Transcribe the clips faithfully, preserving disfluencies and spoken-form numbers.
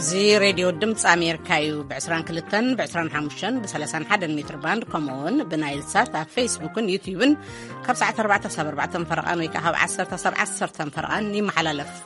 زي راديو دمت أمريكايو بعشرين كلتن بعشرين حمشن بثلاثين حدا متر باند كمون بنايل سات على فيسبوك ويوتيوب كبسعة أربعة سبعة أربعة فرقان ويكهو عشرة سبعة عشرة فرقان نيم حلالف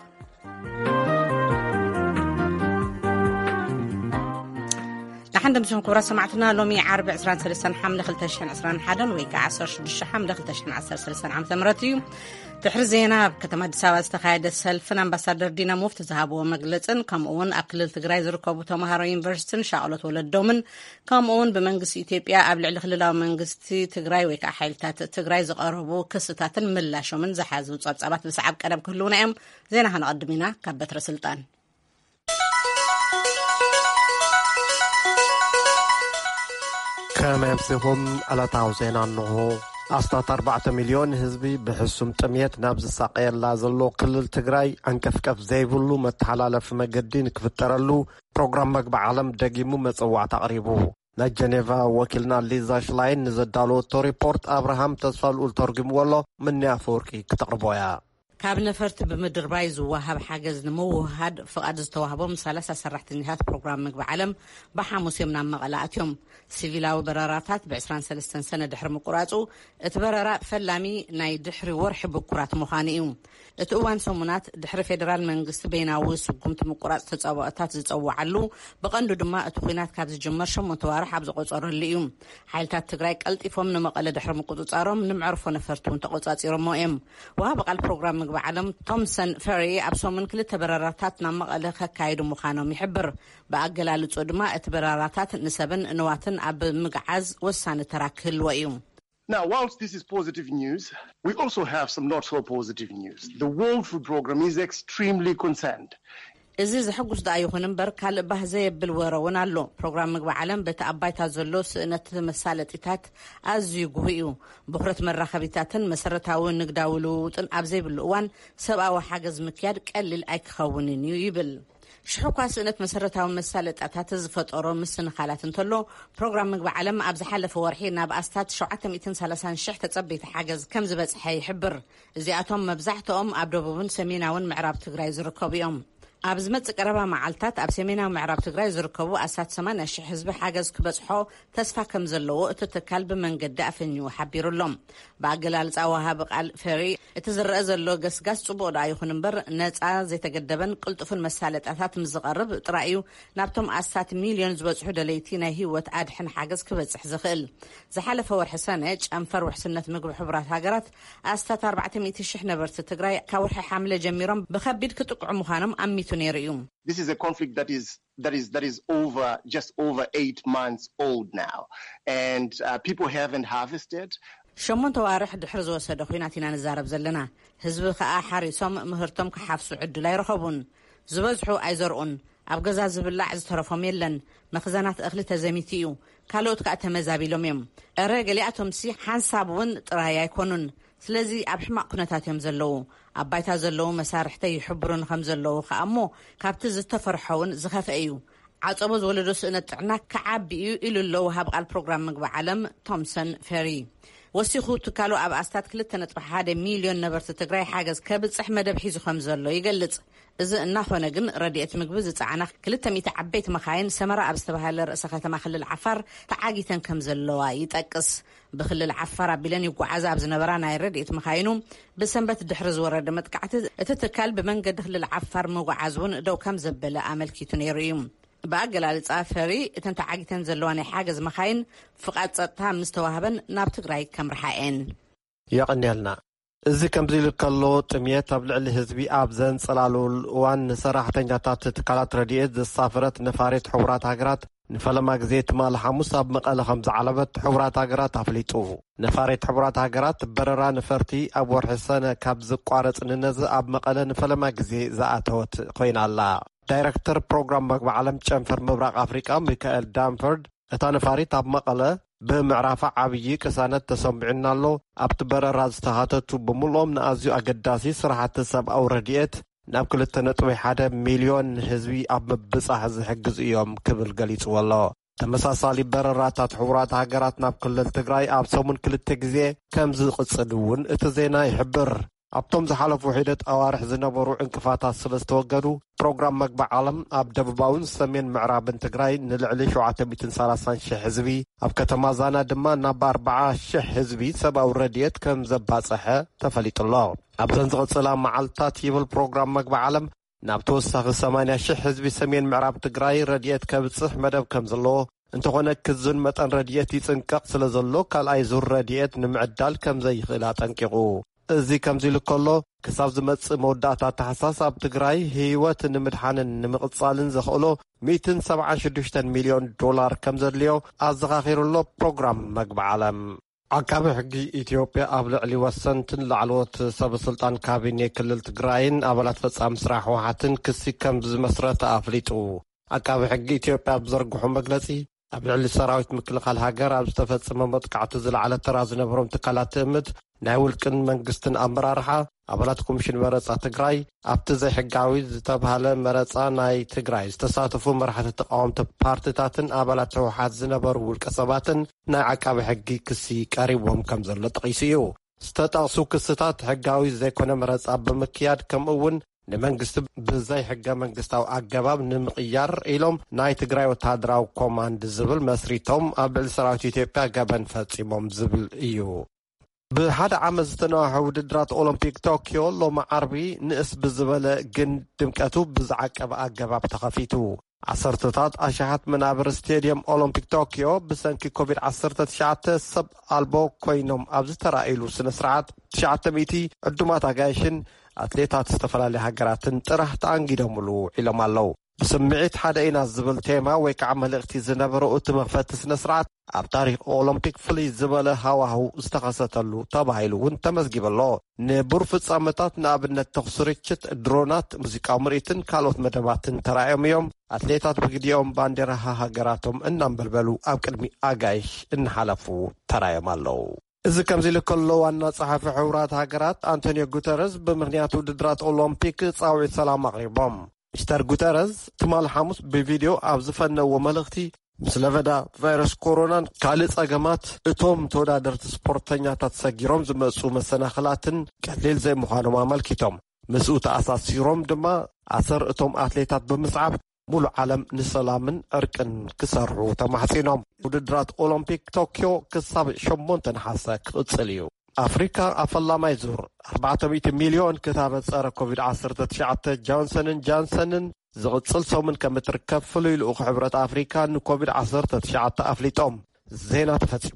لحد مسهم كورا سمعتنا لومي عرب عشرين سلسان حمل خلتشن عشرين حدا ويكا عشر شدش حمل خلتشن عشر سلسان عام ثمرتي تحرزينا بكتما دساوة استخايد السلفن امباسادر دينا مفت زهابو مجلسن كامون أقلل تقراي زركوبو تومهارو يونيفرسيتن شاولت ولد دومن كامون بمنقس إثيوبيا قبل على خلال منقستي تقراي ويكا حيلتات تقراي زقربو كستاتن ملاشو من زحازو تصابت بسعب كلام كلنا ام زينا هنقدمينا كبت رسلطان كما يمسهم على تعوزينا أنه أسطات أربعة مليون هزبي بحسهم تميت نابز الساقير لازلو قلل تقراي عن كفكف زيبولو متحلال في مقدين كفترلو بروغرام مقبع عالم دقيمو متصوع تقريبو نجنيفا وكلنا ليزا شلاين نزدالو تو ريبورت أبراهام تصفال والترجم والله من يافوركي كتقربويا كاب نفرت بمدر بايز وهاب حاجز نمو هاد فقد استوهبهم ثلاثة سرحت نهاية بروجرام مقبع عالم بحاموس يمنا مغلاتهم سيفيلاو براراتات بعشرين سلسة سنة دحر مقراتو اتبرارات فلامي ناي دحر ورح بكرات مخانئيهم اتقوان سمونات دحر فيدرال منقست بيناوي سبقمت مقرات تتصواتات زتصوعلو بقندو دماء اتخينات كابز جمرشم متوارح عبز قصار الليوم حالتات تقرايك قلطيفهم نمقل دحر مقوطارهم نمعرفو نفرتون تقوطات يرموهم وهابق البروجرام بعلم تومسون فيري أبصو من كل تبرراتات نمقل خكايدو مخانهم يحبر بأقلال تصدما اتبرراتات نسبن نواتن أب مقعز وسان تراكل ويوم. Now, whilst this is positive news, we also have some not so positive news. The World Food Programme is extremely concerned. إذا زحقوش دا يخونن بركال بهزي بالورون اللو برنامج مقبع عالم بتأبايت هزلو سنة مسالة إتات أزيو قويو بخرة مرة خبيتاتن مسرتاو نقداولو تن أبزي بالقوان سبقا وحاجز مكياد كالل أيك خونين يبل شحوكا سنة مسرتاو مسالة إتات زفت أورو مسن خالاتن تلو برنامج مقبع عالم أبزي حالة فورحين ناب أستات شعاتا مئتين سالسان شح تتصبيت حاجز كم زبز حي حبر زياتهم مبزحتهم أبدوبون سميناون معراب تقراي زركوبيهم أبزمت قربا معلتات أبسمينا ومعراب تقراي زركبو أسات سمانة شي حزب حاجز كبصحو تسفا كمزلو اتتكال بمن قد أفنيو حبيرو اللهم باقلال زاوها بقال فيري اتزرق زلو قس قس صبو دا يخون بر نزا زي تقدبن قلتو في المسالة أثات مزغرب ترأيو نابتم أسات مليون زبصحو دليتينا هيوت أدحن حاجز كبصح زخل زحالة فور حسانة أنفر وحسنة مقب حبرات هاقرات أستات أربعة ميتي شحنة برت تقراي كورحي حاملة جميرم بخبيد كتقع مخانم أمي This is a conflict that is that is that is over just over eight months old now, and uh, people haven't harvested. شمون توارح دحرز وسد خويناتنا نزارب زلنا حزب خا حريصم مهرتم كحفص عد لا يرخبون زبزحو ايزرون ابغزا زبلاع زترفهم يلن مخزانات اخلي تزميتيو كالوت كاتمزابيلوم يم ارغلياتهم سي حنسابون طرايا يكونون سلازي أب حماق كنتاتهم زلو أبايتا زلو مسارحتي يحبرون خم زلو خامو كابتز التفرحون زخف أيو عطبوز ولدو سنتعنا كعبيو إلو اللو هابق البروغرام مقبع عالم تومسون فيري وسيخو تكالو أب أستات كلتا نطبح هذا مليون نبرت تقراي حاجز كابتز أحمد بحيزو خم زلو يقلت إذا الناخو نقن رديت مقبزة عنا كلتا ميتا عبيت مخاين سمرة أبستبها لرأسخة مخل العفر تعاقيتا كم زلو يتأكس بخل العفرة بلان يقو عذاب زنبرانا يرديت مخاينو بسنبت دحرز ورد متقعت اتتكال بمن قد دخل العفر مقعزون دو كم زبلا عمل كيتونيريوم باقل على الصافري اتنت عاقيتا زلواني حاجز مخاين فقط صدتها مستوهبا نابتقراي كم رحاين يقني لنا إذا كم زي الكلو تميت أبلع الهزبي أبزن صلالو الوان صراحة جاتات تكالات رديئت الصافرات نفاريت حورات هاقرات نفلما قزيت مال حموس أب مقال خمز علبت حورات هاقرات أفليتوه نفاريت حورات هاقرات بررا نفرتي أب ورحسان كابز قوارت ننز أب مقال نفلما قزي زاعتوت خوين الله دايركتر بروغرام مقبع عالم جنفر مبراق أفريقيا ميكائيل دامفورد اتا نفاريت أب مقال بمعرفة عبية كسانت تسمعنا له أبتبر راز تهاتو بملهم نأزيو أقداسي صراحة سب أو رديئت ناب كل التنطوي حدا مليون هزوي أب مبصة هز حقز إيوم كبل قليت والله تمساسالي برراتات حورات هاقرات ناب كل التقراي أب سومن كل التقزي كم زي قصدون اتزينا يحبر ኣብቶም ዝሓለፉ ሂደት ኣዋርሕ ዝነበሩ እንቅፋታት ስለ ዝተወገዱ ፕሮግራም መግባዕ ዓለም ኣብ ደቡባውን ሰሜን ምዕራብን ትግራይ ንልዕሊ ሸውዓተ ሚእቲ ሰላሳ ሽሕ ህዝቢ ኣብ ከተማ ዛና ድማ ናብ ኣርባዓ ሽሕ ህዝቢ ሰብኣዊ ረድኤት ከም ዘባፅሐ ተፈሊጡሎ ኣብዘን ዝቕፅላ መዓልትታት ይብል ፕሮግራም መግባዕ ዓለም ናብ ተወሳኺ ሰማንያ ሽሕ ህዝቢ ሰሜን ምዕራብ ትግራይ ረድኤት ከብፅሕ መደብ ከም ዘለዎ እንተኾነ ክዝን መጠን ረድኤት ይፅንቀቕ ስለ ዘሎ ካልኣይ ዙር ረድኤት ንምዕዳል ከም ዘይኽእል ኣጠንቂቑ እዚ ከምዚ ኢሉ ከሎ ክሳብ ዝመጽእ መወዳእታ ታሕሳስ ኣብ ትግራይ ህይወት ንምድሓንን ንምቕጻልን ዘኽእሎ ሚእቲ ሰብዓ ሽዱሽተ ሚልዮን ዶላር ከም ዘድልዮ ኣዘኻኺሩሎ ፕሮግራም መግባዕ ዓለም ዓቃቢ ሕጊ ኢትዮጵያ ኣብ ልዕሊ ወሰንትን ላዕለዎት ሰበስልጣን ካቢኔ ክልል ትግራይን ኣባላት ፈጻሚ ስራሕ ህወሓትን ክሲ ከም ዝመስረተ ኣፍሊጡ ዓቃቢ ሕጊ ኢትዮጵያ ብዘርግሑ መግለጺ ኣብ ልዕሊ ሰራዊት ምክልኻል ሃገር ኣብ ዝተፈጸመ መጥቃዕቲ ዝለዓለ ተራ ዝነበሮም ትካላት ትእምት ናይ ውልቅን መንግስትን ኣመራርሓ ኣባላት ኮሚሽን መረፃ ትግራይ ኣብቲ ዘይሕጋዊ ዝተባሃለ መረፃ ናይ ትግራይ ዝተሳተፉ መራሕቲ ተቃወምቲ ፓርቲታትን ኣባላት ህወሓት ዝነበሩ ውልቀ ሰባትን ናይ ዓቃቢ ሕጊ ክሲ ቀሪቦም ከም ዘሎ ጠቒሱ እዩ ዝተጠቕሱ ክስታት ሕጋዊ ዘይኮነ መረፃ ብምክያድ ከምኡ እውን ንመንግስቲ ብዘይ ሕገ መንግስታዊ ኣገባብ ንምቕያር ኢሎም ናይ ትግራይ ወታደራዊ ኮማንድ ዝብል መስሪቶም ኣብ ልዕሊ ሰራዊት ኢትዮጵያ ገበን ፈጺሞም ዝብል እዩ ብሓደ ዓመት ዝተነዋሐ ውድድራት ኦሎምፒክ ቶኪዮ ሎሚ ዓርቢ ንእስ ብዝበለ ግን ድምቀቱ ብዝዓቀበ ኣገባብ ተኸፊቱ ዓሰርተታት ኣሽሓት መናብር ስቴድየም ኦሎምፒክ ቶኪዮ ብሰንኪ ኮቪድ ዓሰርተ ትሽዓተ ሰብ ኣልቦ ኮይኖም ኣብ ዝተራእየሉ ስነ ስርዓት ትሽዓተ ሚእቲ ዕዱማት ኣጋይሽን ኣትሌታት ዝተፈላለዩ ሃገራትን ጥራሕ ተኣንጊዶምሉ ኢሎም ኣለው ብስምዒት ሓደ ኢና ዝብል ቴማ ወይ ከዓ መልእኽቲ ዝነበረ እቲ መኽፈቲ ስነ ስርዓት ኣብ ታሪክ ኦሎምፒክ ፍሉይ ዝበለ ሃዋህው ዝተኸሰተሉ ተባሂሉ እውን ተመዝጊበሎ ንቡር ፍጻመታት ንኣብነት ተኹሲ ርችት ድሮናት ሙዚቃዊ ምርኢትን ካልኦት መደባትን ተራእዮም እዮም ኣትሌታት ብግዲኦም ባንዴራ ሃገራቶም እናንበልበሉ ኣብ ቅድሚ ኣጋይሽ እናሓለፉ ተራእዮም ኣለው እዚ ከምዚ ኢሉ ከሎ ዋና ጸሓፊ ሕቡራት ሃገራት አንቶኒዮ ጉተረስ ብምኽንያት ውድድራት ኦሎምፒክ ጻውዒት ሰላም ኣቕሪቦም ሚስተር ጉተረስ ትማል ሐሙስ ብቪድዮ ኣብ ዝፈነዎ መልእኽቲ ምስ ለበዳ ቫይረስ ኮሮናን ካልእ ጸገማት እቶም ተወዳደርቲ ስፖርተኛታት ሰጊሮም ዝመፁ መሰናኽላትን ቀሊል ዘይምዃኖም ኣመልኪቶም ምስኡ ተኣሳሲሮም ድማ ኣሰር እቶም ኣትሌታት ብምስዓብ ሙሉእ ዓለም ንሰላምን ዕርቅን ክሰርሑ ተማሕፂኖም ውድድራት ኦሎምፒክ ቶኪዮ ክሳብ ሸሞንተ ነሓሰ ክቕፅል እዩ ኣፍሪካ ኣፈላማይ ዙር ኣርባዕተ ሚእቲ ሚልዮን ክታበት ጸረ ኮቪድ ዓሰርተ ትሽዓተ ጆንሰንን ጃንሰንን ዝቕፅል ሰሙን ከም እትርከብ ፍሉይ ልኡኽ ሕብረት ኣፍሪካ ንኮቪድ ዓሰርተ ትሽዓተ ኣፍሊጦም ዜና ተፈጺሙ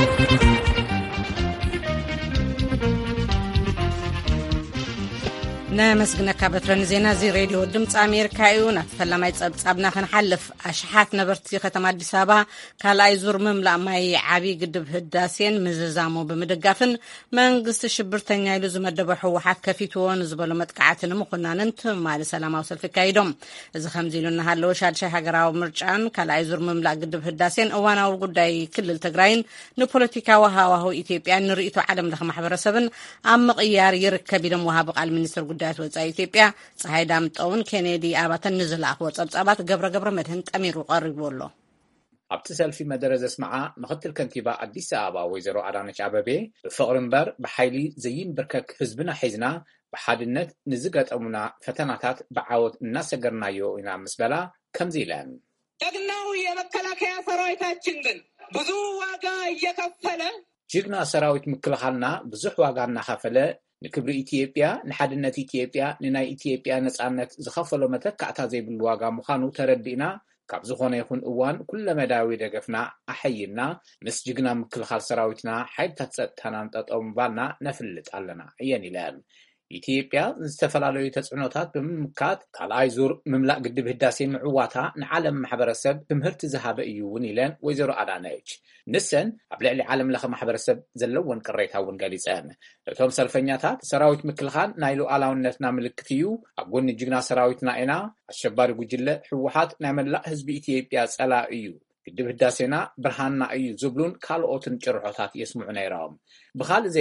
نمسكنك بترن زينا زي راديو دمت أمريكا يونا فلما يتصابنا خنحلف أشحات نبرتي ختم الدسابة كلا يزور مملأ ماي عبي قدب هداسين مززامو بمدقافن من قصة شبرتنيا يلزم الدبحو وحك كفيتون زبالو متقعاتنا مقلنا ننتم مع السلامة وصل في كايدوم إذا خمزيلونا هالو شاد شاها قراو مرجعان كلا يزور مملأ قدب هداسين أوانا وقداي كل التقراين نبوليتيكا وها وهو إثيوبيا نرئيتو عالم لخم حبر سبن أم قيار يركب دم وهابق على المنستر قداي وزاي إثيوبيا صحيح دام تون كندي أباتن نزل أخوات أبات جبر جبر مدهن تأمير وقرب والله أبتسال في مدرسة اسمعها مختل كنتيبة أديس أبا ويزرو أرانش عبابي فقرنبر بحيلي زين بركك حزبنا حزنا بحادنت نزقت أمنا فتناتات بعوض الناس قرنايو إنا مسبلا كم زيلان جغناو يمكلك يا سرايتا تشنغن بزو واقا يكفل جغنا سراويت مكلخالنا بزح واقعنا خفلة ንክብሪ ኢትዮጵያ ንሓድነት ኢትዮጵያ ንናይ ኢትዮጵያ ነጻነት ዝኸፈሎ መተካዕታ ዘይብሉ ዋጋ ምዃኑ ተረዲእና ካብ ዝኾነ ይኹን እዋን ኩለ መዳዊ ደገፍና ኣሐይና ምስ ጅግና ምክልኻል ሰራዊትና ሓይልታት ጸጥታናን ጠጠው ምባልና ነፍልጥ ኣለና እየን ኢለን ኢትዮጵያ ዝተፈላለዩ ተጽዕኖታት ብምምካት ካልኣይ ዙር ምምላእ ግድብ ህዳሴ ምዕዋታ ንዓለም ማሕበረሰብ ትምህርቲ ዝሃበ እዩ እውን ኢለን ወይዘሮ ኣዳነች ንሰን ኣብ ልዕሊ ዓለም ለኸ ማሕበረሰብ ዘለውን ቅሬታ እውን ገሊፀን እቶም ሰልፈኛታት ሰራዊት ምክልኻል ናይ ሉዓላውነትና ምልክት እዩ ኣብ ጎኒ ጅግና ሰራዊትና ኢና ኣሸባሪ ጉጅለ ሕወሓት ናይ መላእ ህዝቢ ኢትዮጵያ ጸላእ እዩ ግድብ ህዳሴና ብርሃንና እዩ ዝብሉን ካልኦትን ጭርሖታት የስምዑ ነይሮም ብኻልእ ዜና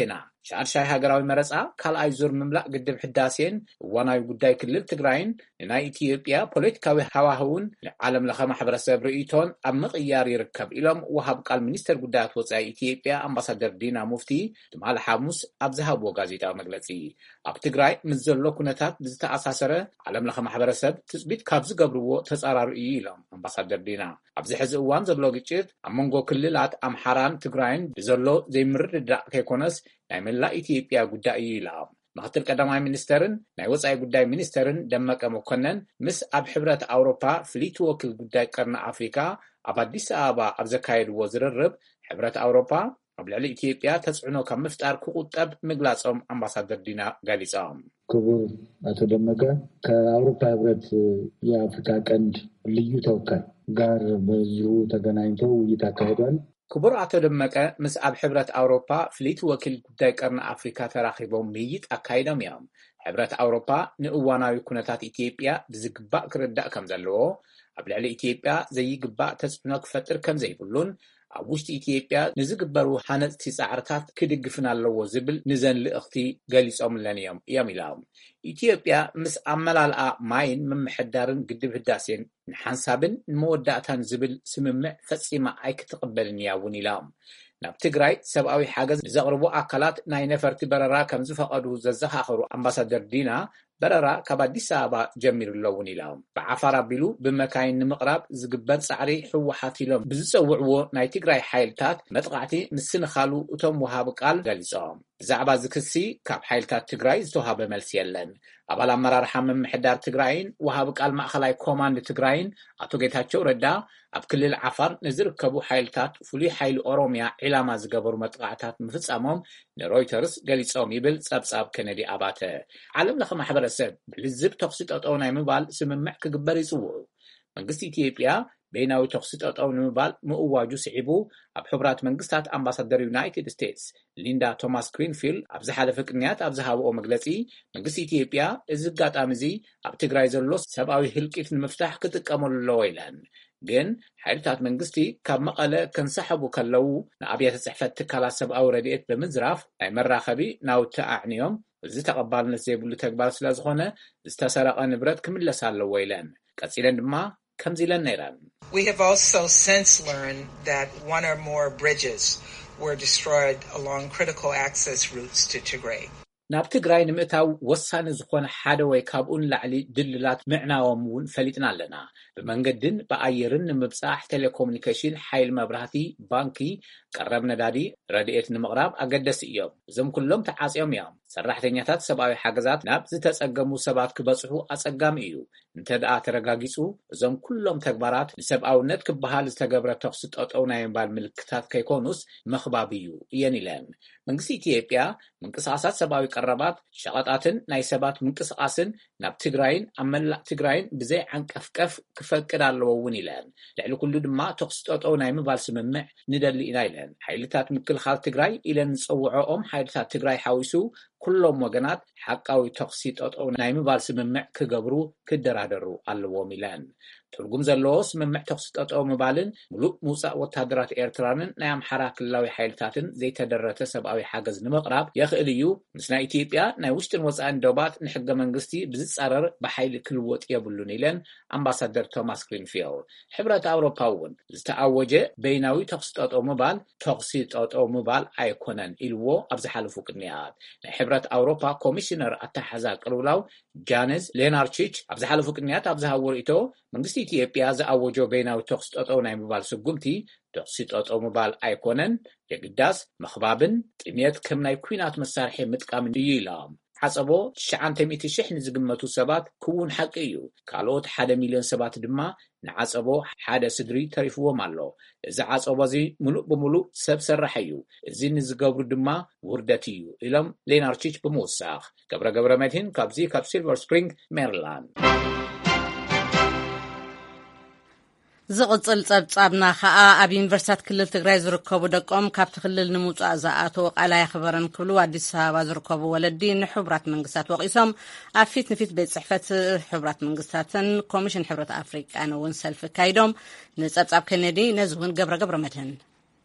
ሻርሻይ ሃገራዊ መረጻ ካልኣይ ዙር ምምላእ ግድብ ሕዳሴን ዋናዊ ጉዳይ ክልል ትግራይን ናይ ኢትዮጵያ ፖለቲካዊ ሃዋህውን ዓለም ለኸ ማሕበረሰብ ርእይቶን ኣብ ምቕያር ይርከብ ኢሎም ወሃብ ቃል ሚኒስተር ጉዳያት ወጻኢ ኢትዮጵያ ኣምባሳደር ዲና ሙፍቲ ትማል ሓሙስ ኣብ ዝሃብዎ ጋዜጣዊ መግለጺ ኣብ ትግራይ ምስ ዘሎ ኩነታት ብዝተኣሳሰረ ዓለም ለኸ ማሕበረሰብ ትጽቢት ካብ ዝገብርዎ ተጻራሪ እዩ ኢሎም ኣምባሳደር ዲና ኣብዚ ሕዚ እዋን ዘሎ ግጭት ኣብ መንጎ ክልላት ኣምሓራን ትግራይን ብዘሎ ዘይምርድዳእ ከይኮነስ ናይ መላእ ኢትዮጵያ ጉዳይ እዩ ኢሎም ምክትል ቀዳማይ ሚኒስተርን ናይ ወጻኢ ጉዳይ ሚኒስተርን ደመቀ መኮነን ምስ ኣብ ሕብረት ኣውሮፓ ፍሊት ወኪል ጉዳይ ቀርኒ ኣፍሪካ ኣብ አዲስ አበባ ኣብ ዘካየድዎ ዝርርብ ሕብረት ኣውሮፓ ኣብ ልዕሊ ኢትዮጵያ ተጽዕኖ ካብ ምፍጣር ክቁጠብ ምግላጾም ኣምባሳደር ዲና ገሊጾም ክቡር አቶ ደመቀ ከአውሮፓ ህብረት የአፍሪካ ቀንድ ልዩ ተወካይ ጋር በዚሁ ተገናኝተው ውይይት አካሂዷል። ክቡር አቶ ደመቀ ምስ ኣብ ሕብረት ኣውሮፓ ፍሊት ወኪል ጉዳይ ቀርኒ ኣፍሪካ ተራኺቦም ውይይት አካሂዶም እዮም። ሕብረት ኣውሮፓ ንእዋናዊ ኩነታት ኢትዮጵያ ብዝግባእ ክርዳእ ከም ዘለዎ ኣብ ልዕሊ ኢትዮጵያ ዘይግባእ ተጽዕኖ ክፈጥር ከም ዘይብሉን ኣብ ውሽጢ ኢትዮጵያ ንዝግበሩ ሓነጽቲ ጻዕርታት ክድግፍን ኣለዎ ዝብል ንዘን ልእኽቲ ገሊጾምለን እዮም እዮም ኢሎም ኢትዮጵያ ምስ ኣመላልኣ ማይን ምምሕዳርን ግድብ ህዳሴን ንሓንሳብን ንመወዳእታን ዝብል ስምምዕ ፈጺማ ኣይክትቕበልን እያ እውን ኢሎም ናብ ትግራይ ሰብኣዊ ሓገዝ ንዘቕርቡ ኣካላት ናይ ነፈርቲ በረራ ከም ዝፈቐዱ ዘዘኻኽሩ ኣምባሳደር ዲና በረራ ካብ አዲስ አበባ ጀሚሩ ኣለውን ኢሎም ብዓፋር ኣቢሉ ብመካይን ንምቕራብ ዝግበር ጻዕሪ ሕወሓት ኢሎም ብዝፀውዕዎ ናይ ትግራይ ሓይልታት መጥቃዕቲ ምስንኻሉ እቶም ወሃብ ቃል ገሊጾም ብዛዕባ ዝክሲ ካብ ሓይልታት ትግራይ ዝተወሃበ መልሲ የለን ኣባል ኣመራርሓ ምምሕዳር ትግራይን ወሃብ ቃል ማእኸላይ ኮማንድ ትግራይን አቶ ጌታቸው ረዳ ኣብ ክልል ዓፋር ንዝርከቡ ሓይልታት ፍሉይ ሓይሊ ኦሮሚያ ዒላማ ዝገበሩ መጥቃዕታት ምፍጻሞም ንሮይተርስ ገሊጾም ይብል ጸብጻብ ከነዲ ኣባተ ዓለም ለኸ ማሕበረሰብ ብልዝብ ተኽሲ ጠጠው ናይ ምባል ስምምዕ ክግበር ይጽውዑ መንግስቲ ኢትዮጵያ በይናዊ ተኽሲ ጠጠው ንምባል ምእዋጁ ስዒቡ ኣብ ሕብራት መንግስታት ኣምባሳደር ዩናይትድ ስቴትስ ሊንዳ ቶማስ ግሪንፊልድ ኣብ ዝሓለፈ ቅንያት ኣብ ዝሃብኦ መግለጺ መንግስቲ ኢትዮጵያ እዚ ኣጋጣሚ እዚ ኣብ ትግራይ ዘሎ ሰብኣዊ ህልቂት ንምፍታሕ ክጥቀመሉ ኣለዎ ኢለን ግን ሓይልታት መንግስቲ ካብ መቐለ ከንሰሓቡ ከለው ንኣብያተ ጽሕፈት ትካላት ሰብኣዊ ረድኤት ብምዝራፍ ናይ መራኸቢ ናውቲ ኣዕንዮም እዚ ተቐባልነት ዘይብሉ ተግባር ስለ ዝኾነ ዝተሰረቐ ንብረት ክምለስ ኣለዎ ኢለን ቀጺለን ድማ ከምዚ ኢለን ነይረን We have also since learned that one or more bridges were destroyed along critical access routes to Tigray. ናብ ትግራይ ንምእታው ወሳኒ ዝኾነ ሓደ ወይ ካብኡን ላዕሊ ድልላት ምዕናዎም እውን ፈሊጥና ኣለና ብመንገድን ብኣየርን ንምብጻሕ ቴሌኮሙኒኬሽን ሓይል መብራህቲ ባንኪ ቀረብ ነዳዲ ረድኤት ንምቕራብ ኣገደሲ እዮም እዞም ኩሎም ተዓጽዮም እዮም ሰራሕተኛታት ሰብኣዊ ሓገዛት ናብ ዝተጸገሙ ሰባት ክበጽሑ ኣጸጋሚ እዩ እንተደኣ ተረጋጊጹ እዞም ኩሎም ተግባራት ንሰብኣውነት ክበሃል ዝተገብረ ተኽሲ ጠጠው ናይ ምባል ምልክታት ከይኮኑስ መኽባብ እዩ እየን ኢለን መንግስቲ ኢትዮጵያ ምንቅስቓሳት ሰብኣዊ ቀረባት ሸቐጣትን ናይ ሰባት ምንቅስቓስን ናብ ትግራይን ኣብ መላእ ትግራይን ብዘይ ዓንቀፍቀፍ ክፈቅድ ኣለዎ እውን ኢለን ልዕሊ ኩሉ ድማ ተኽሲ ጠጠው ናይ ምባል ስምምዕ ንደሊ ኢና ኢለን ሓይልታት ምክልኻል ትግራይ ኢለን ዝፀውዖኦም ሓይልታት ትግራይ ሓዊሱ ኩሎም ወገናት ሓቃዊ ተኽሲ ጠጠው ናይ ምባል ስምምዕ ክገብሩ ክደራደሩ ኣለዎም ኢለን ትርጉም ዘለዎ ስምምዕ ተኽሲ ጠጠው ምባልን ሙሉእ ምውፃእ ወታደራት ኤርትራንን ናይ ኣምሓራ ክልላዊ ሓይልታትን ዘይተደረተ ሰብኣዊ ሓገዝ ንምቕራብ የኽእል እዩ ምስ ናይ ኢትዮጵያ ናይ ውሽጥን ወፃእን ደባት ንሕገ መንግስቲ ብዝፃረር ብሓይሊ ክልወጥ የብሉን ኢለን ኣምባሳደር ቶማስ ግሪንፊልድ ሕብረት ኣውሮፓ እውን ዝተኣወጀ በይናዊ ተኽሲ ጠጠው ምባል ተኽሲ ጠጠው ምባል ኣይኮነን ኢልዎ ኣብ ዝሓለፉ ቅንያት ናይ ሕብረት ኣውሮፓ ኮሚሽነር ኣተሓዛ ቅልውላው ጃንስ ሌናርቺች ኣብ ዝሓለፉ ቅንያት ኣብ ዝሃብዎ ርእይቶ መንግስቲ ኢትዮጵያ ዝኣወጆ በይናዊ ተኽሲ ጠጠው ናይ ምባል ስጉምቲ ተኽሲ ጠጠው ምባል ኣይኮነን የግዳስ መኽባብን ጥሜት ከም ናይ ኩናት መሳርሒ ምጥቃም እዩ ኢሎም ዓጸቦ ትሽዓተ ሚእቲ ሽሕ ንዝግመቱ ሰባት ክውን ሓቂ እዩ ካልኦት ሓደ ሚልዮን ሰባት ድማ ንዓጸቦ ሓደ ስድሪ ተሪፍዎም ኣሎ እዚ ዓጸቦ እዚ ሙሉእ ብሙሉእ ሰብ ሰራሕ እዩ እዚ ንዝገብሩ ድማ ውርደት እዩ ኢሎም ሌናርቺች ብምውሳኽ ገብረ ገብረ መድህን ካብዚ ካብ ሲልቨር ስፕሪንግ ሜሪላንድ ዝቕጽል ጸብጻብና ኸኣ ኣብ ዩኒቨርሲታት ክልል ትግራይ ዝርከቡ ደቆም ካብቲ ክልል ንምውጻእ ዝኣተዉ ቃላይ ኣኽበረን ክብሉ ኣዲስ ኣበባ ዝርከቡ ወለዲ ንሕቡራት መንግስታት ወቒሶም ኣብ ፊት ንፊት ቤት ጽሕፈት ሕቡራት መንግስታትን ኮሚሽን ሕብረት ኣፍሪቃን እውን ሰልፊ ካይዶም ንጸብጻብ ከነዲ ነዚ እውን ገብረ ገብረ መድህን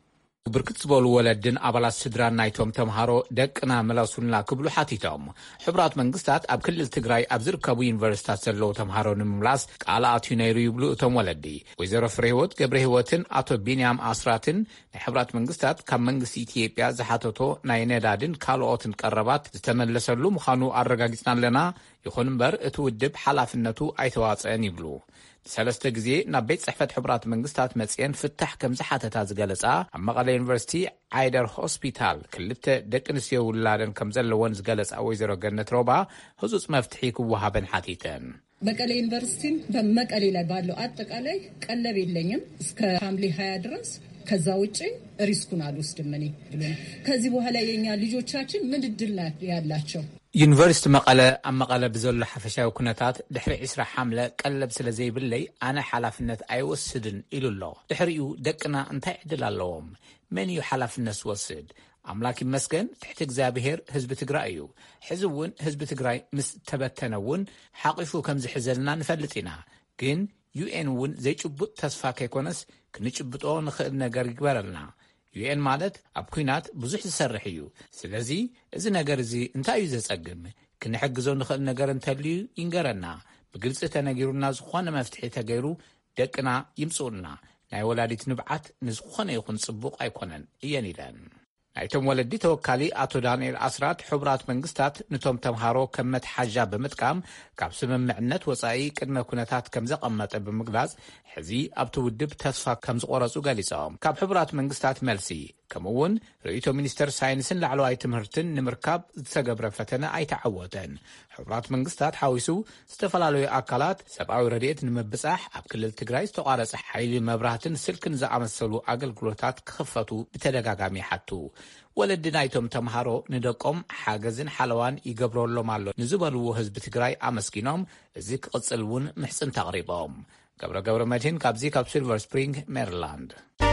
ብርክት ዝበሉ ወለድን ኣባላት ስድራን ናይቶም ተምሃሮ ደቅና መላሱልና ክብሉ ሓቲቶም ሕብራት መንግስታት ኣብ ክልል ትግራይ ኣብ ዝርከቡ ዩኒቨርሲቲታት ዘለዉ ተምሃሮ ንምምላስ ቃል ኣትዩ ነይሩ ይብሉ እቶም ወለዲ ወይዘሮ ፍሬህይወት ገብረ ህይወትን አቶ ቢንያም ኣስራትን ናይ ሕብራት መንግስታት ካብ መንግስቲ ኢትዮጵያ ዝሓተቶ ናይ ነዳድን ካልኦትን ቀረባት ዝተመለሰሉ ምዃኑ ኣረጋጊፅና ኣለና ይኹን እምበር እቲ ውድብ ሓላፍነቱ ኣይተዋፅአን ይብሉ ሰለስተ ግዜ ናብ ቤት ጽሕፈት ሕብራት መንግስታት መጽየን ፍታሕ ከም ዝሓተታ ዝገለጻ ኣብ መቐለ ዩኒቨርሲቲ ዓይደር ሆስፒታል ክልተ ደቂ ኣንስትዮ ውላደን ከም ዘለወን ዝገለጻ ወይዘሮ ገነት ሮባ ህጹጽ መፍትሒ ክወሃበን ሓቲተን መቀሌ ዩኒቨርሲቲ በመቀሌ ላይ ባለው አጠቃላይ ቀለብ የለኝም እስከ ሐምሌ ሃያ ድረስ ከዛ ውጪ ሪስኩን አልወስድም እኔ ብሎ ከዚህ በኋላ የኛ ልጆቻችን ምን እድል ያላቸው ዩኒቨርሲቲ መቀለ ኣብ መቀለ ብዘሎ ሓፈሻዊ ኩነታት ድሕሪ ዒስራ ሐምለ ቀለብ ስለ ዘይብለይ ኣነ ሓላፍነት ኣይወስድን ኢሉሎ ድሕሪኡ ደቅና እንታይ ዕድል ኣለዎም መን እዩ ሓላፍነት ወስድ ኣምላክ ይመስገን ትሕቲ እግዚአብሔር ህዝቢ ትግራይ እዩ ሕዚ እውን ህዝቢ ትግራይ ምስ ተበተነውን ሓቂፉ ከም ዝሕዘልና ንፈልጥ ኢና ግን ዩኤን እውን ዘይጭቡጥ ተስፋ ከይኮነስ ክንጭብጦ ንኽእል ነገር ይግበረልና ዩኤን ማለት ኣብ ኩናት ብዙሕ ዝሰርሕ እዩ ስለዚ እዚ ነገር እዚ እንታይ እዩ ዘጸግም ክንሕግዞ ንኽእል ነገር እንተልዩ ይንገረና ብግልጽ ተነጊሩና ዝኾነ መፍትሒ ተገይሩ ደቅና ይምጽኡና ናይ ወላዲት ንብዓት ንዝኾነ ይኹን ጽቡቕ ኣይኮነን እየን ኢለን ናይቶም ወለዲ ተወካሊ አቶ ዳንኤል አስራት ሕብራት መንግስታት ንቶም ተምሃሮ ከም መትሓዣ ብምጥቃም ካብ ስምምዕነት ወጻኢ ቅድመ ኩነታት ከም ዘቐመጠ ብምግላጽ ሕዚ ኣብቲ ውድብ ተስፋ ከም ዝቆረጹ ገሊጾም ካብ ሕብራት መንግስታት መልሲ ከምኡውን ርእይቶ ሚኒስተር ሳይንስን ላዕለዋይ ትምህርትን ንምርካብ ዝተገብረ ፈተነ ኣይተዓወተን ሕብራት መንግስታት ሓዊሱ ዝተፈላለዩ ኣካላት ሰብኣዊ ረድኤት ንምብጻሕ ኣብ ክልል ትግራይ ዝተቋረጸ ሓይሊ መብራህትን ስልክን ዝኣመሰሉ ኣገልግሎታት ክኽፈቱ ብተደጋጋሚ ሓቱ ወለዲ ናይቶም ተምሃሮ ንደቆም ሓገዝን ሓለዋን ይገብረሎም ኣሎ ንዝበልዎ ህዝቢ ትግራይ ኣመስኪኖም እዚ ክቕጽል እውን ምሕጽን ተቕሪቦም ገብረ ገብረ መድህን ካብዚ ካብ ሲልቨር ስፕሪንግ ሜሪላንድ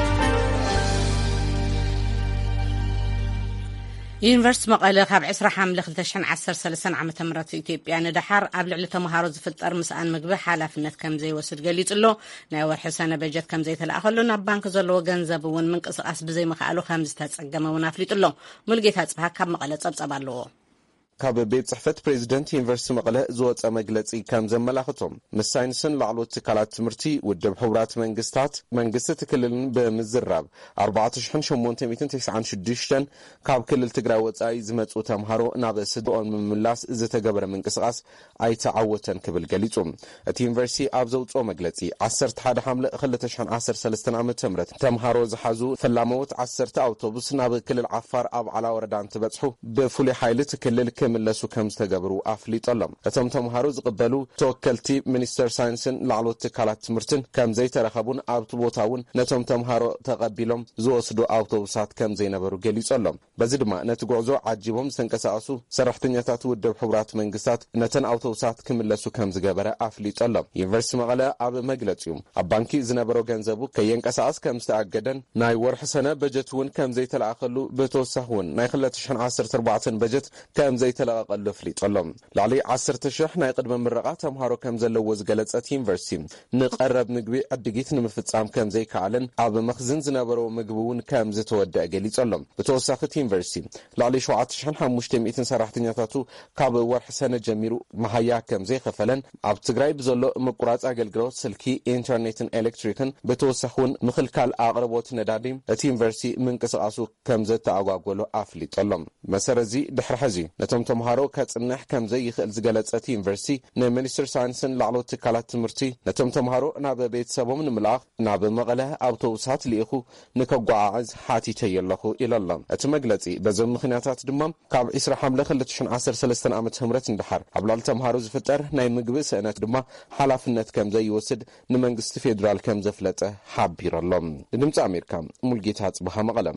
ዩኒቨርሲቲ መቐለ ካብ ዒስራ ሐምለ ክልተ ሽሕን ዓሰርተ ሰለስተ ዓመተ ምህረት ኢትዮጵያ ንድሓር ኣብ ልዕሊ ተምሃሮ ዝፍጠር ምስኣን ምግቢ ሓላፍነት ከም ዘይወስድ ገሊጹሎ ናይ ወርሒ ሰነ በጀት ከም ዘይተለኣኸሉ ናብ ባንክ ዘለዎ ገንዘብ እውን ምንቅስቓስ ብዘይምኽኣሉ ከም ዝተጸገመ እውን ኣፍሊጡሎ ሙልጌታ ጽባህ ካብ መቐለ ጸብጸብ ኣለዎ ካብ ቤት ጽሕፈት ፕሬዚደንት ዩኒቨርሲቲ መቐለ ዝወፀ መግለጺ ከም ዘመላኽቶም ምስ ሳይንስን ላዕሎት ትካላት ትምህርቲ ውድብ ሕብራት መንግስታት መንግስቲ ትክልልን ብምዝራብ ኣርባዕተ ሽሕን ሸሞንተ ሚእትን ትስዓን ሽዱሽተ ካብ ክልል ትግራይ ወጻኢ ዝመጹ ተምሃሮ ናብ ስድኦም ምምላስ ዝተገበረ ምንቅስቓስ ኣይተዓወተን ክብል ገሊጹ እቲ ዩኒቨርሲቲ ኣብ ዘውፅኦ መግለጺ ዓሰርተ ሓደ ሐምለ ክልተ ሽሕን ዓሰርተ ሰለስተ ዓመተ ምህረት ተምሃሮ ዝሓዙ ፈላመዎት ዓሰርተ ኣውቶቡስ ናብ ክልል ዓፋር ኣብ ዓላ ወረዳ እንትበጽሑ ብፍሉይ ሓይሊ ትክልል ክምለሱ ከም ዝተገብሩ ኣፍሊጦሎም እቶም ተምሃሮ ዝቕበሉ ተወከልቲ ሚኒስተር ሳይንስን ላዕሎት ትካላት ትምህርትን ከም ዘይተረኸቡን ኣብቲ ቦታ እውን ነቶም ተምሃሮ ተቐቢሎም ዝወስዱ ኣውቶቡሳት ከም ዘይነበሩ ገሊጾሎም በዚ ድማ ነቲ ጉዕዞ ዓጂቦም ዝተንቀሳቐሱ ሰራሕተኛታት ውድብ ሕብራት መንግስታት ነተን ኣውቶቡሳት ክምለሱ ከም ዝገበረ ኣፍሊጦሎም ዩኒቨርሲቲ መቐለ ኣብ መግለጺኡ ኣብ ባንኪ ዝነበሮ ገንዘቡ ከየንቀሳቐስ ከም ዝተኣገደን ናይ ወርሒ ሰነ በጀት እውን ከም ዘይተለኣኸሉ ብተወሳኺ እውን ናይ ክልተ ሽሕን ዓሰርተ ኣርባዕተ በጀት ከም ተለቀቀሉ ፍሊጦሎም ላዕሊ ዓሰርተ ሽሕ ናይ ቅድመ ምረቓ ተምሃሮ ከም ዘለዎ ዝገለጸት ዩኒቨርሲቲ ንቐረብ ምግቢ ዕድጊት ንምፍጻም ከም ዘይከኣልን ኣብ መኽዝን ዝነበረው ምግቢ እውን ከም ዝተወደአ ገሊጾሎም ብተወሳኺ ዩኒቨርሲቲ ላዕሊ ሸውዓተ ሽሕን ሓሙሽተ ሚእትን ሰራሕተኛታቱ ካብ ወርሒ ሰነ ጀሚሩ መሃያ ከም ዘይኸፈለን ኣብ ትግራይ ብዘሎ ምቁራጽ ኣገልግሎት ስልኪ ኢንተርኔትን ኤሌክትሪክን ብተወሳኺ እውን ምኽልካል ኣቕርቦት ነዳዲ እቲ ዩኒቨርሲቲ ምንቅስቓሱ ከም ዘተኣጓጎሎ ኣፍሊጦሎም መሰረዚ ድሕሪ ሕዚ ነቶም ተምሃሮ ከጽንሕ ከም ዘይኽእል ዝገለጸት ዩኒቨርሲቲ ንሚኒስትር ሳይንስን ላዕሎት ትካላት ትምህርቲ ነቶም ተምሃሮ ናብ ቤተሰቦም ንምልኣኽ ናብ መቐለ ኣውቶቡሳት ልኢኹ ንከጓዓዕዝ ሓቲተ የለኹ ኢሎም እቲ መግለጺ በዞም ምኽንያታት ድማ ካብ ዒስራ ሐምለ ክልተ ሽሕን ዓሰርተ ሰለስተ ዓመተ ምህረት እንድሓር ኣብ ላዕሊ ተምሃሮ ዝፍጠር ናይ ምግቢ ስእነት ድማ ሓላፍነት ከም ዘይወስድ ንመንግስቲ ፌደራል ከም ዘፍለጠ ሓቢሮሎም ንድምፂ ኣሜሪካ ሙልጌታ ጽባህ መቐለ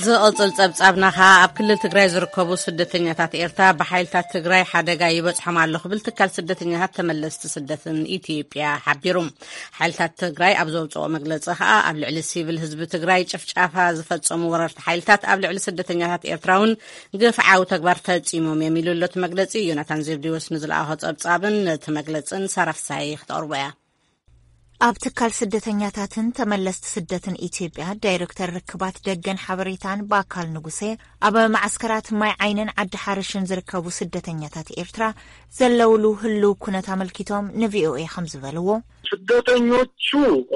ዝቕፅል ጸብጻብናኻ ኣብ ክልል ትግራይ ዝርከቡ ስደተኛታት ኤርትራ ብሓይልታት ትግራይ ሓደጋ ይበጽሖም ኣሎ ክብል ትካል ስደተኛታት ተመለስቲ ስደትን ኢትዮጵያ ሓቢሩ። ሓይልታት ትግራይ ኣብ ዘውፅኦ መግለጺ ከዓ ኣብ ልዕሊ ሲቪል ህዝቢ ትግራይ ጭፍጫፋ ዝፈጸሙ ወረርቲ ሓይልታት ኣብ ልዕሊ ስደተኛታት ኤርትራውን ግፍዓዊ ተግባር ፈጺሞም የሚሉ ሎት መግለጺ ዮናታን ዘብዲዎስ ንዝለኣኾ ጸብጻብን ነቲ መግለጽን ሰራፍሳይ ክተቕርቦ እያ። ኣብ ትካል ስደተኛታትን ተመለስቲ ስደትን ኢትዮጵያ ዳይሬክተር ርክባት ደገን ሓበሬታን በአካል ንጉሴ ኣብ ማዕስከራት ማይ ዓይንን ዓዲ ሓርሽን ዝርከቡ ስደተኛታት ኤርትራ ዘለውሉ ህልው ኩነት አመልኪቶም ንቪኦኤ ከም ዝበልዎ ስደተኞቹ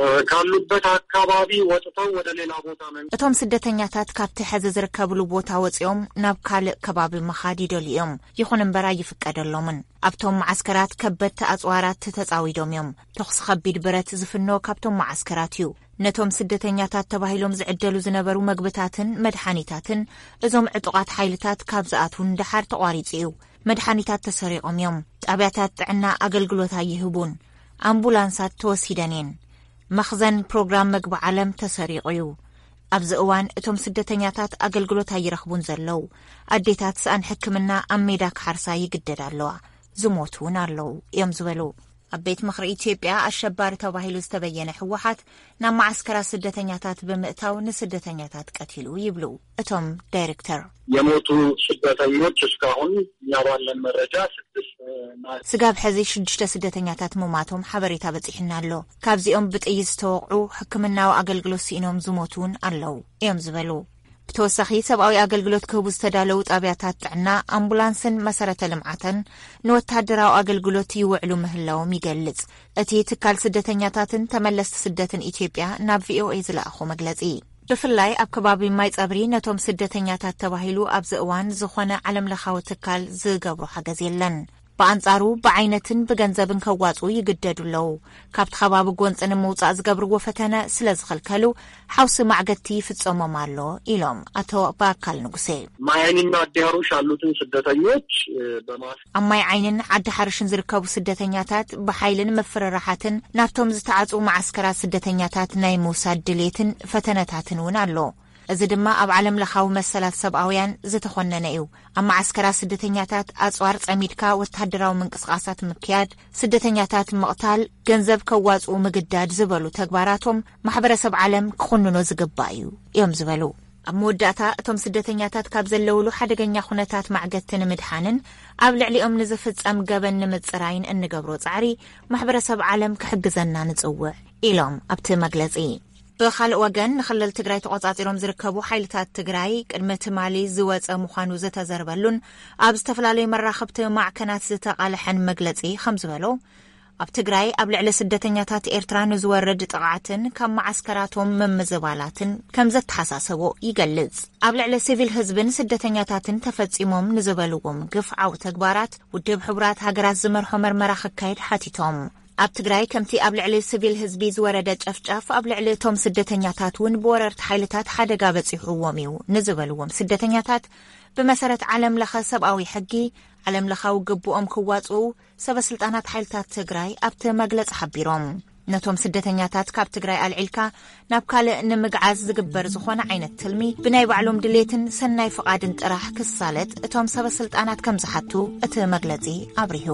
ካሉበት አካባቢ ወጥተው ወደ ሌላ ቦታ መንገድ እቶም ስደተኛታት ካብቲ ሕዚ ዝርከብሉ ቦታ ወፂኦም ናብ ካልእ ከባቢ መኻድ ይደልዮም ይኹን እምበር ይፍቀደሎምን ኣብቶም ማዕስከራት ከበድቲ ኣጽዋራት ተጻዊዶም እዮም ተኽስ ከቢድ ብረት ዝፍኖ ካብቶም ማዕስከራት እዩ ነቶም ስደተኛታት ተባሂሎም ዝዕደሉ ዝነበሩ መግብታትን መድሓኒታትን እዞም ዕጡቃት ሓይልታት ካብ ዝኣቱን ድሓር ተቋሪጹ እዩ መድሓኒታት ተሰሪቖም እዮም ጣብያታት ጥዕና ኣገልግሎት ይህቡን አምቡላንሳት ተወሲደንን መኽዘን ፕሮግራም መግቢ ዓለም ተሰሪቑ እዩ ኣብዚ እዋን እቶም ስደተኛታት ኣገልግሎት ይረኽቡን ዘለው ኣዴታት ሰኣን ሕክምና ኣብ ሜዳ ክሓርሳ ይግደድ ኣለዋ ዝሞቱን ኣለው እዮም ዝበሉ ኣብ ቤት ምኽሪ ኢትዮጵያ አሸባሪ ተባሂሉ ዝተበየነ ሕወሓት ናብ ማዕስከራ ስደተኛታት ብምእታው ንስደተኛታት ቀቲሉ ይብሉ እቶም ዳይሬክተር የሞቱ ስደተኞች እስካሁን ያባለን መረጃ ስድስት ስጋብ ሕዚ ሽዱሽተ ስደተኛታት መማቶም ሓበሬታ በፂሕና ኣሎ ካብዚኦም ብጥይት ዝተወቅዑ ሕክምናዊ ኣገልግሎት ሲኢኖም ዝሞቱን ኣለው እዮም ዝበሉ ብተወሳኺ ሰብኣዊ ኣገልግሎት ክህቡ ዝተዳለው ጣብያታት ጥዕና ኣምቡላንስን መሰረተ ልምዓትን ንወታደራዊ ኣገልግሎት ይውዕሉ ምህላዎም ይገልጽ እቲ ትካል ስደተኛታትን ተመለስቲ ስደትን ኢትዮጵያ ናብ ቪኦኤ ዝለኣኹ መግለጺ ብፍላይ ኣብ ከባቢ ማይ ጸብሪ ነቶም ስደተኛታት ተባሂሉ ኣብዚ እዋን ዝኾነ ዓለም ለኻዊ ትካል ዝገብሩ ሓገዝ የለን በአንጻሩ በዓይነትን በገንዘብን ከዋጹ ይግደዱለው ካብቲ ከባቢ ጎንጽን መውጻእ ዝገብርዎ ፈተነ ስለ ዝኸልከሉ ሓውሲ ማዕገቲ ይፍጸሞም ኣሎ ኢሎም አቶ በአካል ንጉሴ ማይ ዓይንና ዓዲ ሓርሽ ያሉትን ስደተኞች በማስ ኣብ ማይ ዓይንን ዓዲ ሓርሽን ዝርከቡ ስደተኛታት ብሓይልን መፍረራሓትን ናብቶም ዝተዓጹ ማዕስከራት ስደተኛታት ናይ ምውሳድ ድሌትን ፈተነታትን እውን ኣሎ እዚ ድማ ኣብ ዓለም ለኻዊ መሰላት ሰብኣውያን ዝተኾነነ እዩ ኣብ ማዕስከራ ስደተኛታት ኣጽዋር ጸሚድካ ወታደራዊ ምንቅስቃሳት ምክያድ ስደተኛታት መቕታል ገንዘብ ከዋጹ ምግዳድ ዝበሉ ተግባራቶም ማሕበረሰብ ዓለም ክኹንኖ ዝግባእ እዩ እዮም ዝበሉ ኣብ መወዳእታ እቶም ስደተኛታት ካብ ዘለውሉ ሓደገኛ ኩነታት ማዕገትን ምድሓንን ኣብ ልዕሊኦም ንዝፍጸም ገበን ንምጽራይን እንገብሮ ጻዕሪ ማሕበረሰብ ዓለም ክሕግዘና ንጽውዕ ኢሎም ኣብቲ መግለጺ ብኻልእ ወገን ንኽልል ትግራይ ተቆጻጺሮም ዝርከቡ ሓይልታት ትግራይ ቅድሚ ትማሊ ዝወፀ ምዃኑ ዝተዘርበሉን ኣብ ዝተፈላለዩ መራኸብቲ ማዕከናት ዝተቃልሐን መግለጺ ከም ዝበሎ ኣብ ትግራይ ኣብ ልዕሊ ስደተኛታት ኤርትራ ንዝወረድ ጥቃዕትን ካብ ማዕስከራቶም መምዝባላትን ከም ዘተሓሳሰቦ ይገልጽ ኣብ ልዕሊ ሲቪል ህዝብን ስደተኛታትን ተፈጺሞም ንዝበልዎም ግፍዓዊ ተግባራት ውድብ ሕቡራት ሃገራት ዝመርሖ መርመራ ክካየድ ሓቲቶም ኣብ ትግራይ ከምቲ ኣብ ልዕሊ ሲቪል ህዝቢ ዝወረደ ጨፍጫፍ ኣብ ልዕሊ እቶም ስደተኛታት እውን ብወረርቲ ሓይልታት ሓደጋ በፂሑዎም እዩ ንዝበልዎም ስደተኛታት ብመሰረት ዓለም ለኸ ሰብኣዊ ሕጊ ዓለም ለኻዊ ግቡኦም ክዋጽኡ ሰበስልጣናት ሓይልታት ትግራይ ኣብቲ መግለጽ ሓቢሮም ነቶም ስደተኛታት ካብ ትግራይ ኣልዒልካ ናብ ካልእ ንምግዓዝ ዝግበር ዝኾነ ዓይነት ትልሚ ብናይ ባዕሎም ድሌትን ሰናይ ፍቓድን ጥራሕ ክሳለጥ እቶም ሰበስልጣናት ከም ዝሓቱ እቲ መግለጺ ኣብሪሁ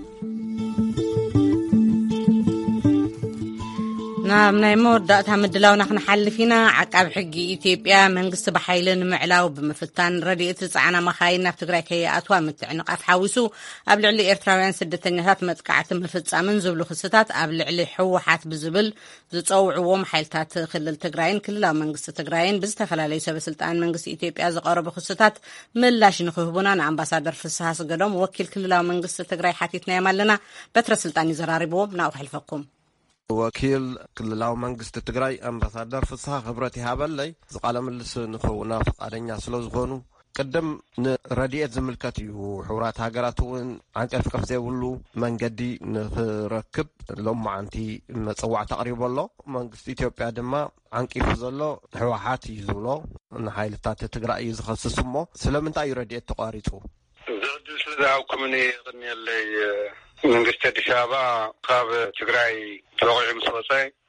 ናብ ናይ መወዳእታ ምድላውና ክንሓልፍ ኢና ዓቃቢ ሕጊ ኢትዮጵያ መንግስቲ ብሓይልን ምዕላው ብምፍታን ረድኤት ዝፀዓና መኻይን ናብ ትግራይ ከይኣትዋ ምትዕንቃፍ ሓዊሱ ኣብ ልዕሊ ኤርትራውያን ስደተኛታት መጥቃዕቲ ምፍጻምን ዝብሉ ክስታት ኣብ ልዕሊ ሕወሓት ብዝብል ዝፀውዕዎም ሓይልታት ክልል ትግራይን ክልላዊ መንግስቲ ትግራይን ብዝተፈላለዩ ሰበስልጣን መንግስቲ ኢትዮጵያ ዝቐረቡ ክስታት ምላሽ ንክህቡና ንኣምባሳደር ፍስሓ ስገዶም ወኪል ክልላዊ መንግስቲ ትግራይ ሓቲትናዮም ኣለና በትረ ስልጣን ይዘራሪብዎም ናብኡ ከሕልፈኩም ወኪል ክልላዊ መንግስቲ ትግራይ አምባሳደር ፍስሓ ክብረት ይሃበለይ ዝቃለ ምልስ ንኽውና ፈቃደኛ ስለ ዝኾኑ ቅድም ንረድኤት ዝምልከት እዩ ሕቡራት ሃገራት እውን ዓንቀፍ ከፍ ዘይብሉ መንገዲ ንኽረክብ ሎማዓንቲ መፀዋዕቲ ኣቕሪቡ ኣሎ መንግስቲ ኢትዮጵያ ድማ ዓንቂፉ ዘሎ ሕወሓት እዩ ዝብሎ ንሓይልታት ትግራይ እዩ ዝኸስስ እሞ ስለምንታይ እዩ ረድኤት ተቋሪፁ ዝዕድል ስለዝሃብኩምኒ ቅድሚየለይ መንግስቲ አዲስ አበባ ካብ ትግራይ ተወቂዑ ምስ ወፀ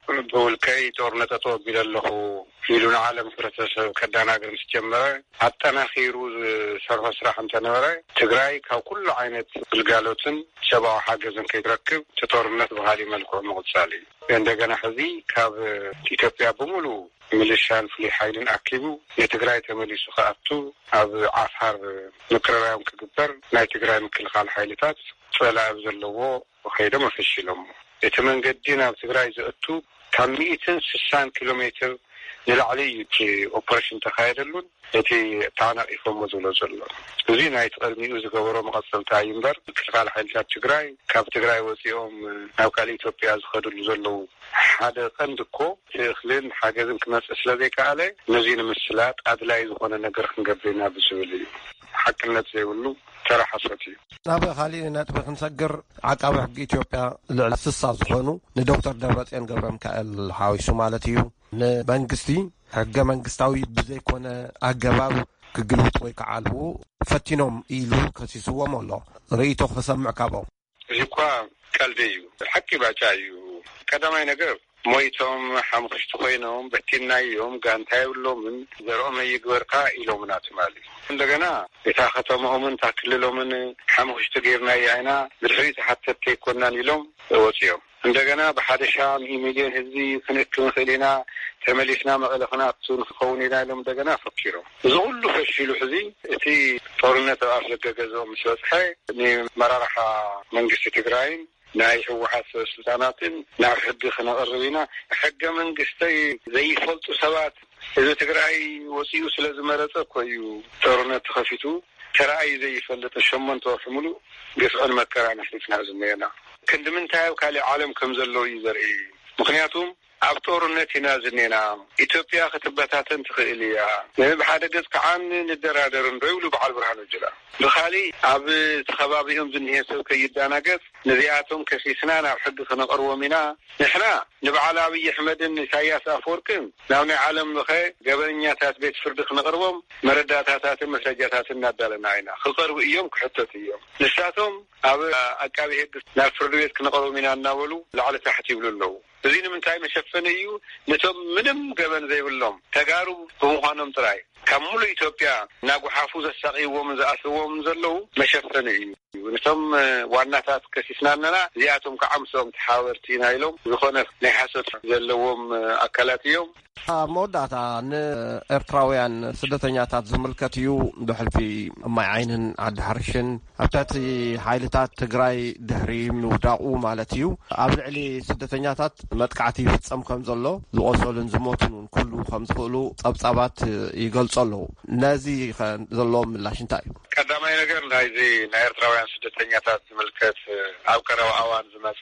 ብውልከይ ጦርነት ተወቢለ ኣለኹ ኢሉን ዓለም ሕብረተሰብ ከዳናገር ምስ ጀመረ ኣጠናኺሩ ዝሰርሖ ስራሕ እንተነበረ ትግራይ ካብ ኩሉ ዓይነት ግልጋሎትን ሰብኣዊ ሓገዝን ከይትረክብ ጦርነት ብካሊእ መልክዑ ምቕፃል እዩ። እንደገና ሕዚ ካብ ኢትዮጵያ ብሙሉ ሚሊሻን ፍሉይ ሓይልን ኣኪቡ የትግራይ ተመሊሱ ከኣቱ ኣብ ዓፋር ምክርራዮም ክግበር ናይ ትግራይ ምክልኻል ሓይልታት ፀላእ ዘለዎ ከይዶም ኣፈሺሎም እቲ መንገዲ ናብ ትግራይ ዘእቱ ካብ ሚእትን ስሳን ኪሎ ሜትር ንላዕሊ እቲ ኦፐሬሽን ተካየደሉን እቲ ተዓናቂፎሞ ዝብሎ ዘሎ እዚ ናይ ተቐድሚኡ ዝገበሮ መቐፀልታ እዩ እምበር ምክልኻል ሓይልታት ትግራይ ካብ ትግራይ ወፂኦም ናብ ካሊእ ኢትዮጵያ ዝኸድሉ ዘለው ሓደ ቀንዲ እኮ እኽልን ሓገዝን ክመፅእ ስለዘይከኣለ ነዚ ንምስላጥ ኣድላይ ዝኾነ ነገር ክንገብርና ብዝብል እዩ ሓቅነት ዘይብሉ ተራ ሓሶት እዩ። ናብ ካሊእ ነጥቢ ክንሰግር ዓቃቢ ሕጊ ኢትዮጵያ ልዕሊ ስሳ ዝኾኑ ንዶክተር ደብረፅዮን ገብረ ሚካኤል ሓዊሱ ማለት እዩ ንመንግስቲ ሕገ መንግስታዊ ብዘይኮነ ኣገባብ ክግልብጥ ወይ ከዓልቡ ፈቲኖም ኢሉ ከሲስዎም ኣሎ። ርእይቶ ክሰምዕ ካብኦም እዚ እኳ ቀልዲ እዩ፣ ሓቂ ባጫ እዩ። ቀዳማይ ነገር ሞይቶም ሓሙክሽቲ ኮይኖም በቲናዮም ጋንታ የብሎምን ዘርኦም ይግበርካ ኢሎምና ትማሊ እንደገና እታ ከተማኦምን ታክልሎምን ሓሙክሽቲ ገይርናይ ዓይና ብድሕሪት ሓተት ይኮናን ኢሎም ወፂኦም እንደገና ብሓደ ሻም ሚሊዮን ህዝቢ ክንእክብ ንኽእል ኢና ተመሊስና መቐለ ክነኣቱ ንክኸውን ኢና ኢሎም እንደገና ፈኪሮም እዚ ኩሉ ፈሺሉ ሕዚ እቲ ጦርነት ኣብ ኣፍለገገዞም ምስ በፅሐ ንመራርሓ መንግስቲ ትግራይን ናይ ህወሓት ስልጣናትን ናብ ሕጊ ክነቕርብ ኢና ሕገ መንግስተይ ዘይፈልጡ ሰባት እዚ ትግራይ ወፂኡ ስለ ዝመረፀ ኮዩ ጦርነት ተኸፊቱ ተራእዩ ዘይፈልጥ ሸሞንተ ወርሒ ሙሉእ ግፍዕን መከራን ኣሕሊፍና ዝመየና ክንዲ ምንታይ ኣብ ካሊእ ዓለም ከም ዘለዎ እዩ ዘርኢ ምክንያቱም ኣብ ጦርነት ኢና ዝኔና ኢትዮጵያ ክትበታተን ትኽእል እያ ብሓደ ገጽ ከዓን ንደራደር እንብሉ በዓል ብርሃኑ ጅላ ብኻሊእ ኣብ ተኸባቢኦም ዝኒሄ ሰብ ከይዳናገጽ ነዚኣቶም ከሲስና ናብ ሕጊ ክነቕርቦም ኢና ንሕና ንበዓል ኣብይ ኣሕመድን ኢሳያስ ኣፈወርቅን ናብ ናይ ዓለም ለኸ ገበኛታት ቤት ፍርዲ ክነቕርቦም መረዳእታታትን መስረጃታትን እናዳለና ኢና ክቐርቡ እዮም ክሕተት እዮም ንሳቶም ኣብ ኣቃቢ ሕጊ ናብ ፍርዲ ቤት ክነቕርቦም ኢና እናበሉ ላዕሊ ታሕቲ ይብሉ ኣለዉ እዚ ንምንታይ መሸፈነ እዩ ነቶም ምንም ገበን ዘይብሎም ተጋሩ ብምዃኖም ጥራይ ካብ ሙሉእ ኢትዮጵያ ናጉሓፉ ዘሳቂዎም ዝኣስዎም ዘለው መሸፈነ እዩ ነቶም ዋናታት ከሲስናነና እዚኣቶም ከዓምሶም ተሓወርቲ ኢና ኢሎም ዝኾነ ናይ ሓሶት ዘለዎም ኣካላት እዮም ኣብ መወዳእታ ንኤርትራውያን ስደተኛታት ዝምልከት እዩ ብሕልፊ እማይ ዓይንን ዓዲ ሓርሽን ኣብታቲ ሓይልታት ትግራይ ድሕሪ ምውዳቑ ማለት እዩ ኣብ ልዕሊ ስደተኛታት መጥቃዕቲ ይፍፀም ከም ዘሎ ዝቆሰሉን ዝሞቱን ኩሉ ከም ዝኽእሉ ፀብፃባት ይገልጹ ኣለዉ ነዚ ዘለዎም ምላሽ እንታይ እዩ? ቀዳማይ ነገር ናይዚ ናይ ኤርትራውያን ስደተኛታት ዝምልከት ኣብ ቀረባ እዋን ዝመፀ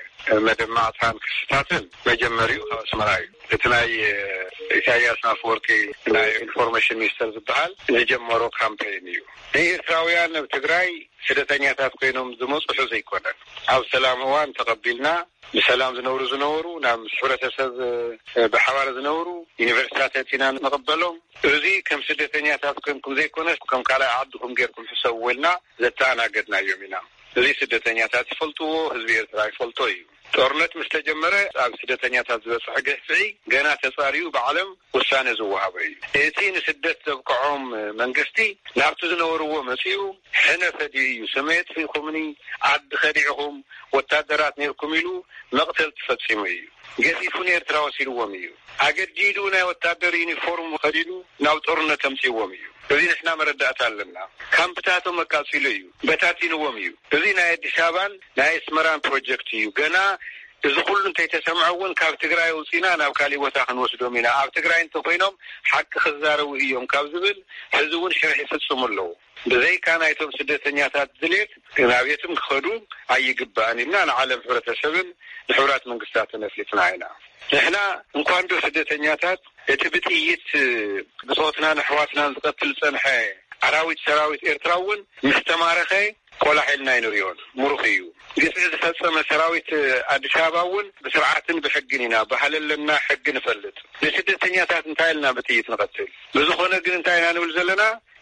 መደማዕታን ክስታትን መጀመሪኡ ካብ ኣስመራ እዩ እቲ ናይ ኢሳያስ ኣፈወርቂ ናይ ኢንፎርሜሽን ሚኒስተር ዝበሃል ዝጀመሮ ካምፔን እዩ ንኤርትራውያን ኣብ ትግራይ ስደተኛታት ኮይኖም ዝመፁ ሕዚ ኣይኮነን ኣብ ሰላም እዋን ተቐቢልና ብሰላም ዝነብሩ ዝነበሩ ናብ ሕብረተሰብ ብሓባር ዝነብሩ ዩኒቨርሲቲታት ኢና ንቕበሎም እዚ ከም ስደተኛታት ከምኩም ዘይኮነስ ከም ካልእ ዓድኩም ጌርኩም ሕሰብ ወልና ዘተኣናገድናዮም ኢና እዚ ስደተኛታት ይፈልጥዎ ህዝቢ ኤርትራ ይፈልጦ እዩ ጦርነት ምስ ተጀመረ ኣብ ስደተኛታት ዝበፅሐ ገፍዒ ገና ተፃሪዩ ብዓለም ውሳነ ዝወሃበ እዩ እቲ ንስደት ዘብቅዖም መንግስቲ ናብቲ ዝነበርዎ መፂኡ ሕነፈዲ እዩ ሰሜት ፊኹምኒ ዓዲ ኸዲዕኹም ወታደራት ነርኩም ኢሉ መቕተል ተፈፂሙ እዩ ገዚፉን ኤርትራ ወሲድዎም እዩ ኣገዲዱ ናይ ወታደር ዩኒፎርም ኸዲዱ ናብ ጦርነት ተምፂዎም እዩ እዚ ንሕና መረዳእታ ኣለና ካምፕታቶም መቃፂሉ እዩ በታቲንዎም እዩ እዚ ናይ አዲስ አበባን ናይ አስመራን ፕሮጀክት እዩ ገና እዚ ኩሉ እንተይተሰምዐውን ካብ ትግራይ ወፂና ናብ ካሊእ ቦታ ክንወስዶም ኢና ኣብ ትግራይ እንተኮይኖም ሓቂ ክዛረቡ እዮም ካብ ዝብል ሕዚ እውን ሽርሒ ይፍፅሙ ኣለዉ ብዘይካ ናይቶም ስደተኛታት ድሌት ናብ የትም ክኸዱ ኣይግባእን ኢልና ንዓለም ሕብረተሰብን ንሕቡራት መንግስታትን ኣፍሊጥና ኢና ንሕና እንኳን ዶ ስደተኛታት እቲ ብጥይት ብፆትና ንሕዋትናን ዝቐትል ፀንሐ ኣራዊት ሰራዊት ኤርትራ እውን ምስ ተማረኸ ቆላሒልና ይንሪዮን ሙሩኽ እዩ ግፍዒ ዝፈፀመ ሰራዊት ኣዲስ አበባ እውን ብስርዓትን ብሕግን ኢና ባህል ኣለና ሕጊ ንፈልጥ ንስደተኛታት እንታይ ኢልና ብጥይት ንቐትል ብዝኾነ ግን እንታይ ኢና ንብል ዘለና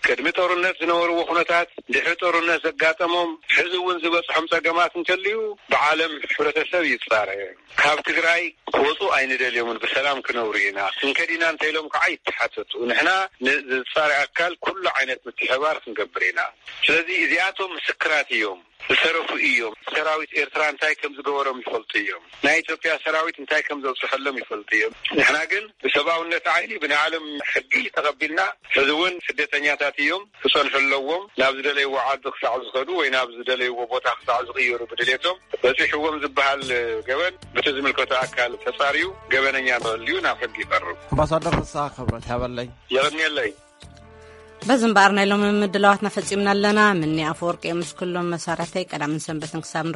ቅድሚ ጦርነት ዝነበሩ ኩነታት ድሕሪ ጦርነት ዘጋጠሞም ሕዚ እውን ዝበፅሖም ፀገማት እንተልዩ ብዓለም ሕብረተሰብ ይፃረየ ካብ ትግራይ ክወፁ ኣይንደልዮምን ብሰላም ክነብሩ ኢና ክንከዲና እንተኢሎም ከዓ ይተሓተቱ ንሕና ንዝፃረየ ኣካል ኩሉ ዓይነት ምትሕብባር ክንገብር ኢና ስለዚ እዚኣቶም ምስክራት እዮም ዝሰረፉ እዮም ሰራዊት ኤርትራ እንታይ ከም ዝገበሮም ይፈልጡ እዮም ናይ ኢትዮጵያ ሰራዊት እንታይ ከም ዘብፅሐሎም ይፈልጡ እዮም ንሕና ግን ብሰብኣውነት ዓይኒ ብናይ ዓለም ሕጊ ተቐቢልና ሕዚ እውን ስደተኛታት እዮም ክፀንሑለዎም ናብ ዝደለይዎ ዓዲ ክሳዕ ዝኸዱ ወይ ናብ ዝደለይዎ ቦታ ክሳዕ ዝቕየሩ ብድሌቶም በፂሕዎም ዝበሃል ገበን በቲ ዝምልከቶ ኣካል ተፃርዩ ገበነኛ ተልዩ ናብ ሕጊ ይቐርብ ኣምባሳደር ፍስሓ ክብረት ያበለይ የቕኒየለይ በዝምባር ናይ ሎም ምድላዋትና ፈጺምና ኣለና ምኒ ኣፈወርቂ ምስ ኩሎም መሳርሕተይ ቀዳምን ሰንበትን ክሳብ